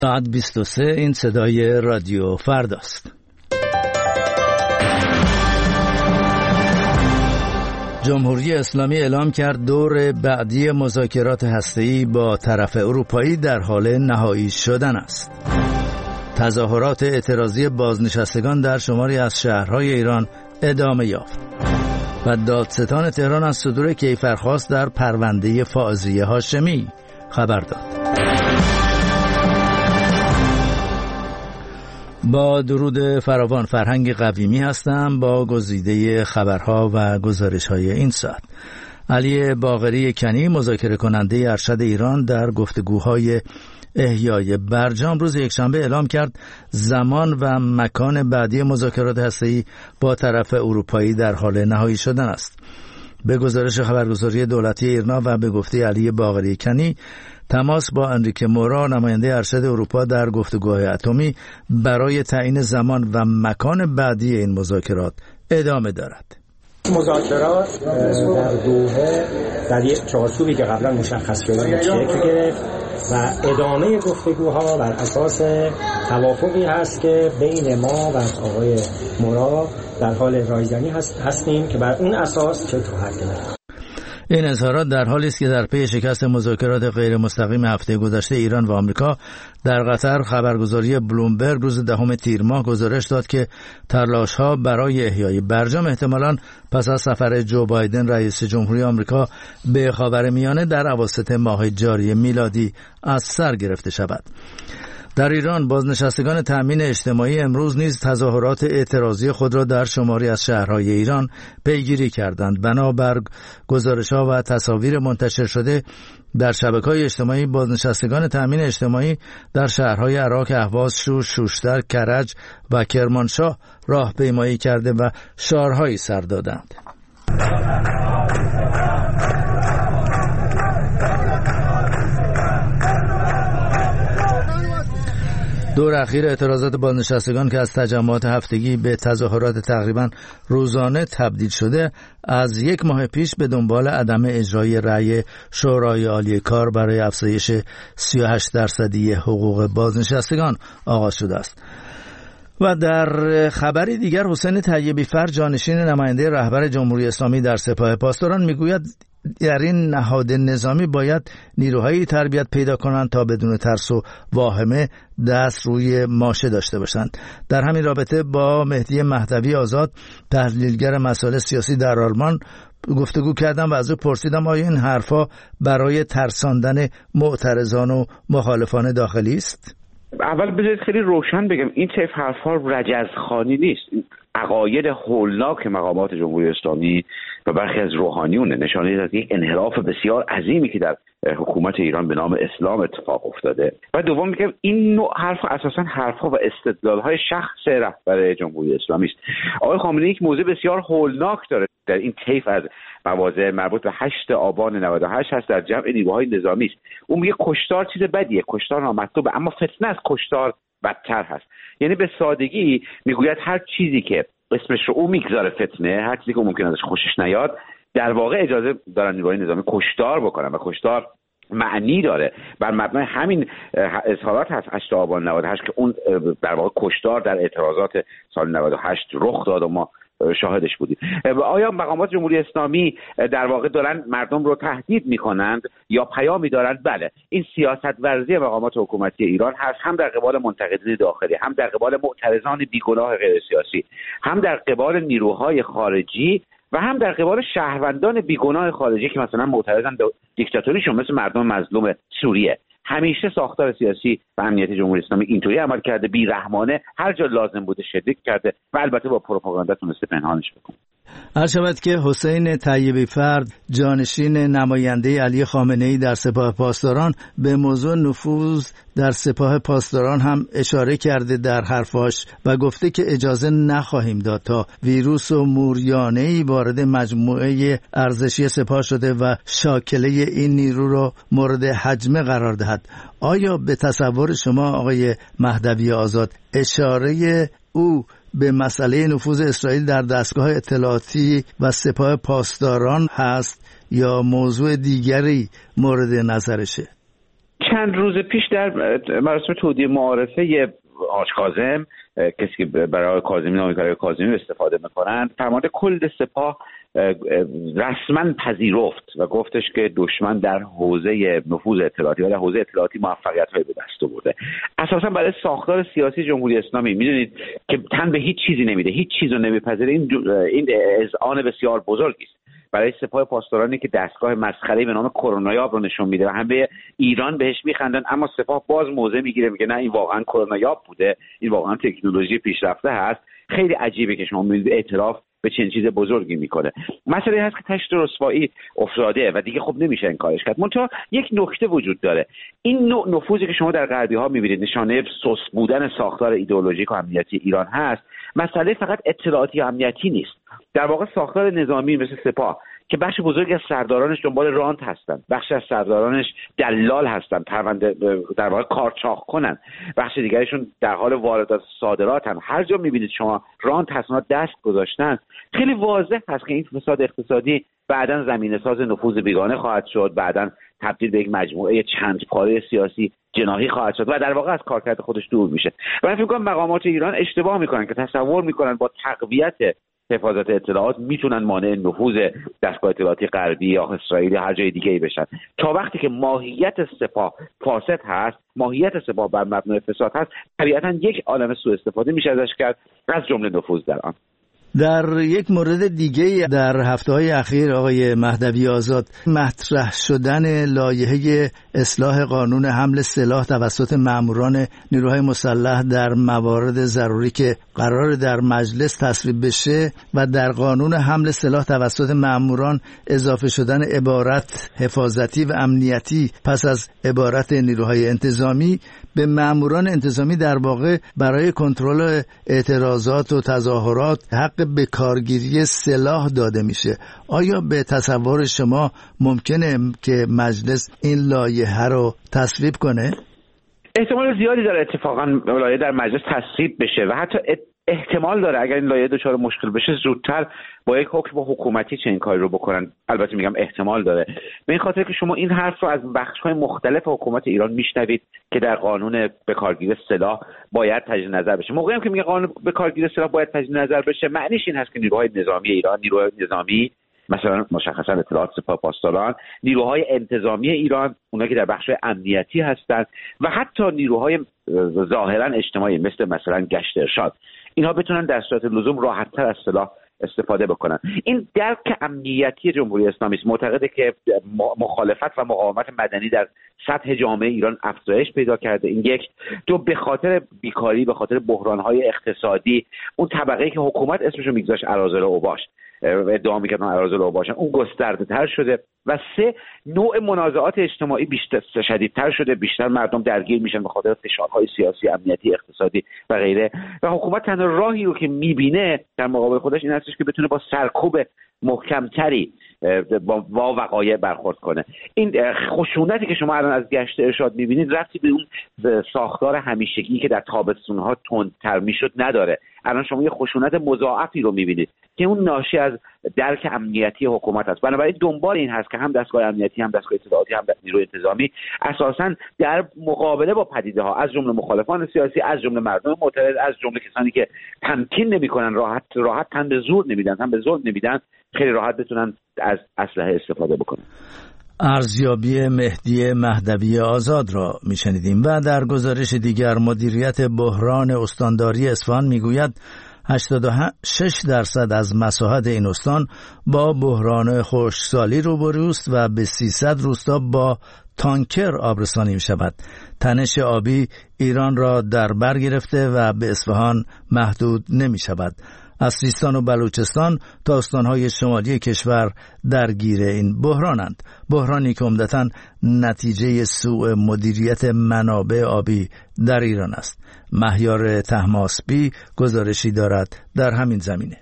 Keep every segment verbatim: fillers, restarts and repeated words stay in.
ساعت بیست و سه این صدای رادیو فرداست. جمهوری اسلامی اعلام کرد دور بعدی مذاکرات هسته‌ای با طرف اروپایی در حال نهایی شدن است. تظاهرات اعتراضی بازنشستگان در شماری از شهرهای ایران ادامه یافت و دادستان تهران از صدور کیفرخواست در پرونده فائزیه هاشمی خبر داد. با درود فراوان، فرهنگ قویمی هستم با گزیده خبرها و گزارش‌های این ساعت. علی باقری کنی، مذاکره کننده ارشد ایران، در گفتگوهای احیای برجام روز یکشنبه اعلام کرد زمان و مکان بعدی مذاکرات هسته‌ای با طرف اروپایی در حال نهایی شدن است. به گزارش خبرگزاری دولتی ایرنا و به گفته علی باقری کنی، تماس با انریکه مورا، نماینده ارشد اروپا، در گفتگوهای اتمی برای تعیین زمان و مکان بعدی این مذاکرات ادامه دارد. مذاکرات در دوحه در یک چارچوبی که قبلا مشخص شده شکل گرفت و ادامه گفتگوها بر اساس توافقی هست که بین ما و آقای مورا در حال رایزنی هست هستیم که بر اون اساس چه تو حد. این اظهارات در حالی است که در پی شکست مذاکرات غیر مستقیم هفته گذشته ایران و آمریکا در قطر، خبرگزاری بلومبرگ روز دهم تیر ماه گزارش داد که تلاش‌ها برای احیای برجام احتمالاً پس از سفر جو بایدن رئیس جمهوری آمریکا به خاورمیانه در اواسط ماه جاری میلادی از سر گرفته شود. در ایران بازنشستگان تأمین اجتماعی امروز نیز تظاهرات اعتراضی خود را در شماری از شهرهای ایران پیگیری کردند. بنابر گزارش‌ها و تصاویر منتشر شده در شبکه‌های اجتماعی، بازنشستگان تأمین اجتماعی در شهرهای عراق، اهواز، شوش، شوشتر، کرج و کرمانشاه راهپیمایی کرده و شعارهایی سر دادند. دور اخیر اعتراضات بازنشستگان که از تجمعات هفتگی به تظاهرات تقریبا روزانه تبدیل شده، از یک ماه پیش به دنبال عدم اجرای رأی شورای عالی کار برای افزایش سی و هشت درصدی حقوق بازنشستگان آغاز شده است. و در خبری دیگر، حسین طیبی فر، جانشین نماینده رهبر جمهوری اسلامی در سپاه پاسداران، میگوید در این نهاد نظامی باید نیروهایی تربیت پیدا کنند تا بدون ترس و واهمه دست روی ماشه داشته باشند. در همین رابطه با مهدی مهدوی آزاد، تحلیلگر مسائل سیاسی در آلمان، گفتگو کردم و از او پرسیدم آیا این حرفا برای ترساندن معترضان و مخالفان داخلی است؟ اول بذارید خیلی روشن بگم این طیف حرفا رجزخوانی نیست. عقاید هولناک مقامات جمهوری اسلامی و برخی از روحانیون نشانه از یک انحراف بسیار عظیمی که در حکومت ایران به نام اسلام اتفاق افتاده. و دوم میگم این نوع حرف اساسا حرفها و استدلال‌های شخص رهبر جمهوری اسلامی است. آقای خامنه‌ای یک موضوع بسیار هولناک داره در این طیف از مواضع مربوط به هشت آبان نود و هشت هست در جمع نیروهای نظامی است. اون میگه کشتار چیز بدیه، کشتار نامطلوبه، اما فتنه از کشتار بدتر هست. یعنی به سادگی میگوید هر چیزی که اسمش رو او میگذاره فتنه، هر چیزی که ممکن ازش خوشش نیاد، در واقع اجازه دارن نیروهای نظامی کشتار بکنن و کشتار معنی داره. بر مبنای همین اظهارات هست هشت آبان نود و هشت که اون در واقع کشتار در اعتراضات سال نود و هشت رخ داد و ما شاهدش بودیم. آیا مقامات جمهوری اسلامی در واقع دارن مردم رو تهدید میکنند یا پیامی دارند؟ بله، این سیاست ورزی مقامات حکومتی ایران هست، هم در قبال منتقدین داخلی، هم در قبال معترضان بیگناه غیر سیاسی، هم در قبال نیروهای خارجی و هم در قبال شهروندان بیگناه خارجی که مثلا معترضن به دیکتاتوریشون، مثل مردم مظلوم سوریه. همیشه ساختار سیاسی و امنیتی جمهوری اسلامی اینطوری عمل کرده، بی‌رحمانه، هر جا لازم بوده شدید کرده و البته با پروپاگاندا تونسته پنهانش بکنه. عرض شود که حسین طیبی فرد، جانشین نماینده علی خامنه‌ای در سپاه پاسداران، به موضوع نفوذ در سپاه پاسداران هم اشاره کرده در حرفاش و گفته که اجازه نخواهیم داد تا ویروس و موریانه‌ای وارد مجموعه ارزشی سپاه شده و شاکله این نیرو را مورد هجمه قرار دهد. آیا به تصور شما آقای مهدوی آزاد اشاره او به مسئله نفوذ اسرائیل در دستگاه اطلاعاتی و سپاه پاسداران هست یا موضوع دیگری مورد نظرشه؟ چند روز پیش در مراسم تودیع معارفه حاج کاظم، کسی که برای کاظمی نامی برای کاظمی استفاده میکنن، فرمانده کل سپاه رسما پذیرفت و گفتش که دشمن در حوزه نفوذ اطلاعاتی و در حوزه اطلاعاتی موفقیت‌های به دست آورده. اساسا برای ساختار سیاسی جمهوری اسلامی میدونید که تن به هیچ چیزی نمیده، هیچ چیزی رو نمیپذیره. این این اذعان بسیار بزرگی است برای سپاه پاسدارانی که دستگاه مسخره‌ای به نام کرونایاب رو نشون میده و همه ایران بهش میخندن، اما سپاه باز موضع میگیره، میگه نه این واقعا کرونایاب بوده، این واقعا تکنولوژی پیشرفته هست. خیلی عجیبه که شما میبینید اعتراف به چنین چیز بزرگی میکنه. مسئله هست که تشت رسوایی افتاده و دیگه خب نمیشه انکارش کرد. منتها یک نکته وجود داره، این نوع نفوذی که شما در غربی ها میبینید نشانه سوس بودن ساختار ایدئولوژیک و امنیتی ایران هست. مسئله فقط اطلاعاتی و امنیتی نیست، در واقع ساختار نظامی مثل سپاه که بخش بزرگی از سردارانش دنبال رانت هستند، بخش از سردارانش دلال هستند، پرونده در واقع کارچاق کنن، بخش دیگرشون در حال واردات صادراتن. هر جا میبینید شما رانت هستند دست گذاشتن، خیلی واضح هست که این فساد اقتصادی بعداً زمینه ساز نفوذ بیگانه خواهد شد، بعداً تبدیل به یک مجموعه چند پاره سیاسی جناحی خواهد شد و در واقع از کارکرد خودش دور میشه. من فکر می‌کنم مقامات ایران اشتباه میکنن که تصور میکنن با تقویت حفاظت اطلاعات میتونن مانع نفوذ دستگاه اطلاعاتی غربی یا اسرائیل یا هر جای دیگه ای بشن. تا وقتی که ماهیت سپاه فاسد هست، ماهیت سپاه بر مبنای فساد هست، طبیعتا یک عالمه سوء استفاده میشه ازش کرد، از جمله نفوذ در آن. در یک مورد دیگه در هفته‌های اخیر آقای مهدوی آزاد، مطرح شدن لایحه اصلاح قانون حمل سلاح توسط ماموران نیروهای مسلح در موارد ضروری که قرار در مجلس تصویب بشه و در قانون حمل سلاح توسط ماموران اضافه شدن عبارت حفاظتی و امنیتی پس از عبارت نیروهای انتظامی، به ماموران انتظامی در واقع برای کنترل اعتراضات و تظاهرات حق به کارگیری سلاح داده میشه. آیا به تصور شما ممکنه که مجلس این لایحه رو تصویب کنه؟ احتمال زیادی داره اتفاقا لایحه در مجلس تصویب بشه و حتی احتمال داره اگر این لایحه دچار مشکل بشه زودتر با یک حکم حکومتی چنین کاری رو بکنن. البته میگم احتمال داره، به این خاطر که شما این حرف رو از بخش‌های مختلف حکومت ایران میشنوید که در قانون به کارگیری سلاح باید تجدید نظر بشه. موقعی هم که میگه قانون به کارگیری سلاح باید تجدید نظر بشه، معنیش این هست که نیروهای نظامی ایران، نیروهای نظامی مثلا مشخصا اطلاعات سپاه پاسداران، نیروهای انتظامی ایران، اونایی که در بخش‌های امنیتی هستند و حتی نیروهای ظاهرا اجتماعی مثل مثلا گشت ارشاد، اینها بتونن در صورت لزوم راحت‌تر از سلاح استفاده بکنن. این درک امنیتی جمهوری اسلامی است. معتقده که مخالفت و مقاومت مدنی در سطح جامعه ایران افزایش پیدا کرده. این یک. دو، به خاطر بیکاری، به خاطر بحران‌های اقتصادی، اون طبقه‌ای که حکومت اسمشو میگذاشت اراذل اوباش، ادعا می‌کردن اراذل اوباشن، اون گسترده‌تر شده. و سه، نوع منازعات اجتماعی بیشتر شدیدتر شده، بیشتر مردم درگیر میشن به خاطر فشارهای سیاسی، امنیتی، اقتصادی و غیره. و حکومت تنها راهی رو که میبینه در مقابل خودش این هستش که بتونه با سرکوب محکمتری با وقایع برخورد کنه. این خشونتی که شما الان از گشت ارشاد میبینید ربطی به اون ساختار همیشگی که در تابستون‌ها تندتر میشد نداره. الان شما یه خشونت مضاعفی رو میبینید که اون ناشی از درک امنیتی حکومت است. بنابراین دنبال این هست که هم دستگاه امنیتی، هم دستگاه اطلاعاتی، هم نیروی انتظامی اساساً در مقابله با پدیده ها از جمله مخالفان سیاسی، از جمله مردم معترض، از جمله کسانی که تمکین نمی‌کنن، راحت راحت تن به زور نمیدن، تن به ظلم نمیدن، خیلی راحت بتونن از اسلحه استفاده بکنن. ارزیابی مهدی مهدوی آزاد را میشنیدیم. و در گزارش دیگر مدیریت بحران استانداری اصفهان میگوید هشتاد و شش درصد از مساحت این استان با بحران خشکسالی روبروست و به سیصد روستا با تانکر آبرسانی می شود. تنش آبی ایران را در بر گرفته و به اصفهان محدود نمی شود. از سیستان و بلوچستان تا استانهای شمالی کشور درگیر این بحرانند. بحرانی که عمدتاً نتیجه سوء مدیریت منابع آبی در ایران است. مهیار طهماسبی گزارشی دارد در همین زمینه.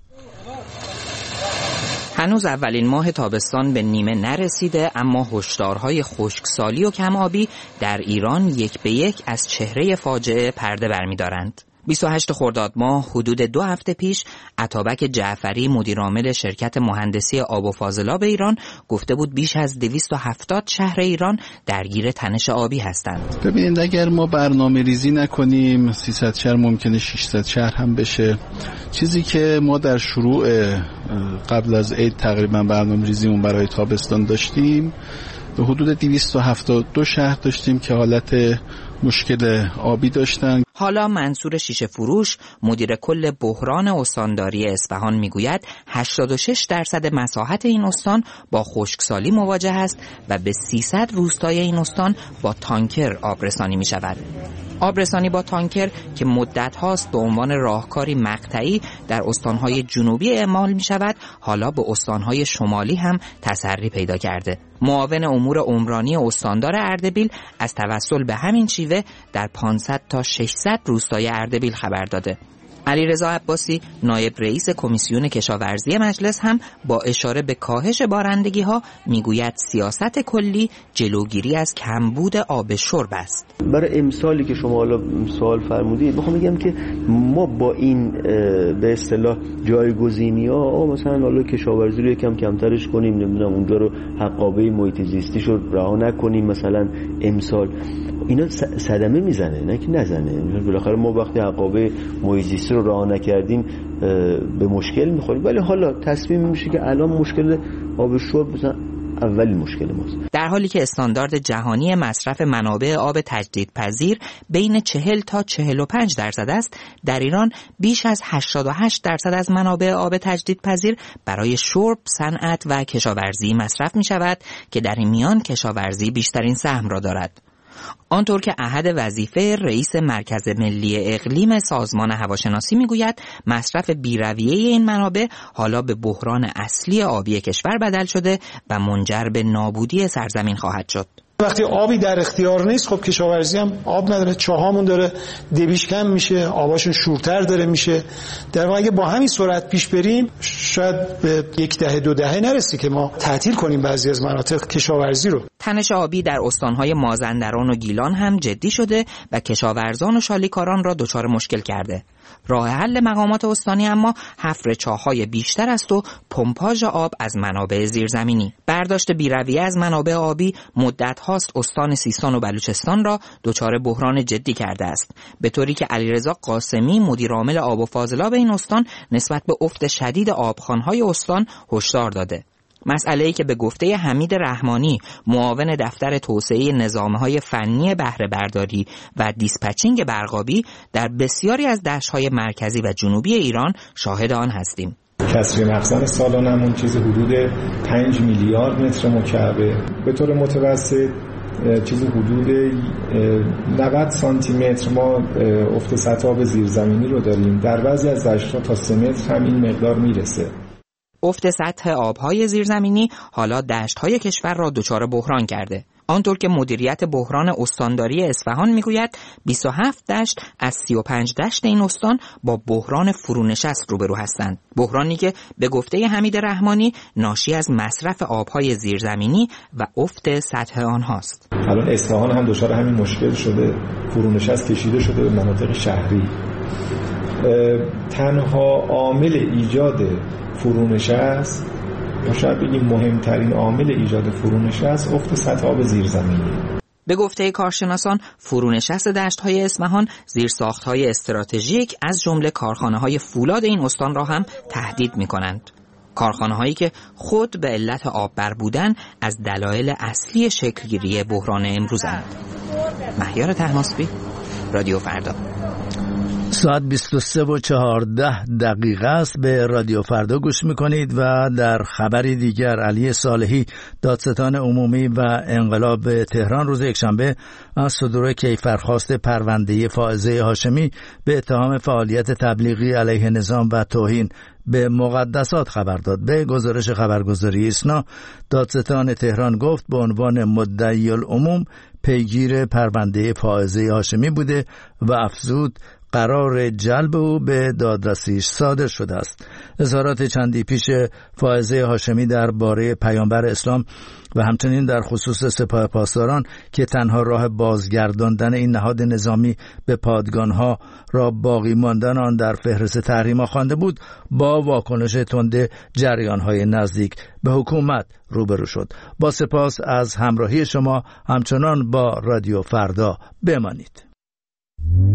هنوز اولین ماه تابستان به نیمه نرسیده، اما هشدارهای خشکسالی و کم‌آبی در ایران یک به یک از چهره فاجعه پرده برمی‌دارند. بیست و هشتم خرداد ماه حدود دو هفته پیش اتابک جعفری مدیرعامل شرکت مهندسی آب و فاضلاب ایران گفته بود بیش از دویست و هفتاد شهر ایران درگیر تنش آبی هستند. ببینید اگر ما برنامه ریزی نکنیم سیصد شهر ممکنه ششصد شهر هم بشه. چیزی که ما در شروع قبل از عید تقریبا برنامه ریزیمون برای تابستان داشتیم به حدود دویست و هفتاد و دو شهر داشتیم که حالت مشکل آبی داشتن. حالا منصور شیشه فروش مدیر کل بحران استانداری اصفهان میگوید هشتاد و شش درصد مساحت این استان با خشکسالی مواجه است و به سیصد روستای این استان با تانکر آبرسانی می شود. آبرسانی با تانکر که مدت هاست به عنوان راهکاری مقطعی در استانهای جنوبی اعمال می شود، حالا به استانهای شمالی هم تسری پیدا کرده. معاون امور عمرانی استاندار اردبیل از توسل به همین شیوه در پانصد تا ششصد روستای اردبیل خبر داده. علیرضا عباسی نایب رئیس کمیسیون کشاورزی مجلس هم با اشاره به کاهش بارندگی ها میگوید سیاست کلی جلوگیری از کمبود آب شرب است. برای امسالی که شما حالا سوال فرمودید میخوام بگم که ما با این به اصطلاح جایگزینی ها مثلا حالا کشاورزی رو یکم کمترش کنیم، نمیدونم اونجا رو حقابه محیط زیستی رو رها نکنیم، مثلا امسال اینا صدمه میزنه نه که نزنه. بالاخره ما وقتی حقابه محیط زیستی رو رها نکردیم به مشکل میخوریم، ولی حالا تصمیم میشه که الان مشکل آب شرب مثلا اولی مشکل ماست. در حالی که استاندارد جهانی مصرف منابع آب تجدیدپذیر بین چهل تا چهل و پنج درصد است، در ایران بیش از هشتاد و هشت درصد از منابع آب تجدیدپذیر برای شرب، صنعت و کشاورزی مصرف می شود که در این میان کشاورزی بیشترین سهم را دارد. آنطور که احد وظیفه رئیس مرکز ملی اقلیم سازمان هواشناسی میگوید مصرف بی‌رویه این منابع حالا به بحران اصلی آبی کشور بدل شده و منجر به نابودی سرزمین خواهد شد. وقتی آبی در اختیار نیست خب کشاورزی هم آب نداره، چاهامون داره دبیش کم میشه، آباشون شورتر داره میشه. در واقع اگه با همین سرعت پیش بریم شاید به یک دهه دو دهه نرسی که ما تعطیل کنیم بعضی از مناطق کشاورزی رو. تنش آبی در استانهای مازندران و گیلان هم جدی شده و کشاورزان و شالیکاران را دچار مشکل کرده. راه حل مقامات استانی اما حفر چاه‌های بیشتر است و پمپاژ آب از منابع زیرزمینی. برداشت بی‌رویه از منابع آبی مدت هاست استان سیستان و بلوچستان را دچار بحران جدی کرده است، به طوری که علیرضا قاسمی مدیر عامل آب و فاضلاب این استان نسبت به افت شدید آبخوان‌های استان هشدار داده. مسئله‌ای که به گفته حمید رحمانی معاون دفتر توسعه نظام‌های فنی بهره برداری و دیسپچینگ برقابی در بسیاری از دشت‌های مرکزی و جنوبی ایران شاهد آن هستیم. کسری مخزن سالانمون چیز حدود پنج میلیارد متر مکعب، به طور متوسط چیز حدود نود سانتی متر ما افت سطح آب زیرزمینی رو داریم. در بعضی از دشت‌ها تا سه متر هم این مقدار میرسه. افت سطح آبهای زیرزمینی حالا دشت‌های کشور را دچار بحران کرده. آنطور که مدیریت بحران استانداری اصفهان میگوید بیست و هفت دشت از سی و پنج دشت این استان با بحران فرونشست روبرو هستند. بحرانی که به گفته حمید رحمانی ناشی از مصرف آبهای زیرزمینی و افت سطح آنهاست. الان اصفهان هم دچار همین مشکل شده، فرونشست کشیده شده به مناطق شهری. تنها عامل ایجاد فرونشست یا شاید بگیم مهمترین عامل ایجاد فرونشست افت سطح آب زیرزمینی. به گفته کارشناسان فرونشست دشت‌های اصفهان زیرساخت‌های استراتژیک از جمله کارخانه‌های فولاد این استان را هم تهدید می‌کنند. کارخانه‌هایی که خود به علت آب بر بودن از دلایل اصلی شکلگیری بحران امروزند. مهیار طهماسبی، رادیو فردا. ساعت بیست و سه و چهارده دقیقه است. به رادیو فردا گوش میکنید و در خبری دیگر علی صالحی دادستان عمومی و انقلاب تهران روز یکشنبه از صدور کیفرخواست پرونده فائزه هاشمی به اتهام فعالیت تبلیغی علیه نظام و توهین به مقدسات خبر داد. به گزارش خبرگزاری ایسنا دادستان تهران گفت به عنوان مدعی العموم پیگیر پرونده فائزه هاشمی بوده و افزود قرار جلب او به دادرسیش صادر شده است. اظهارات چندی پیش فائزه هاشمی درباره پیامبر اسلام و همچنین در خصوص سپاه پاسداران که تنها راه بازگرداندن این نهاد نظامی به پادگانها را باقی ماندن آن در فهرست تحریم‌ها خوانده بود، با واکنش تند جریان‌های نزدیک به حکومت روبرو شد. با سپاس از همراهی شما، همچنان با رادیو فردا بمانید.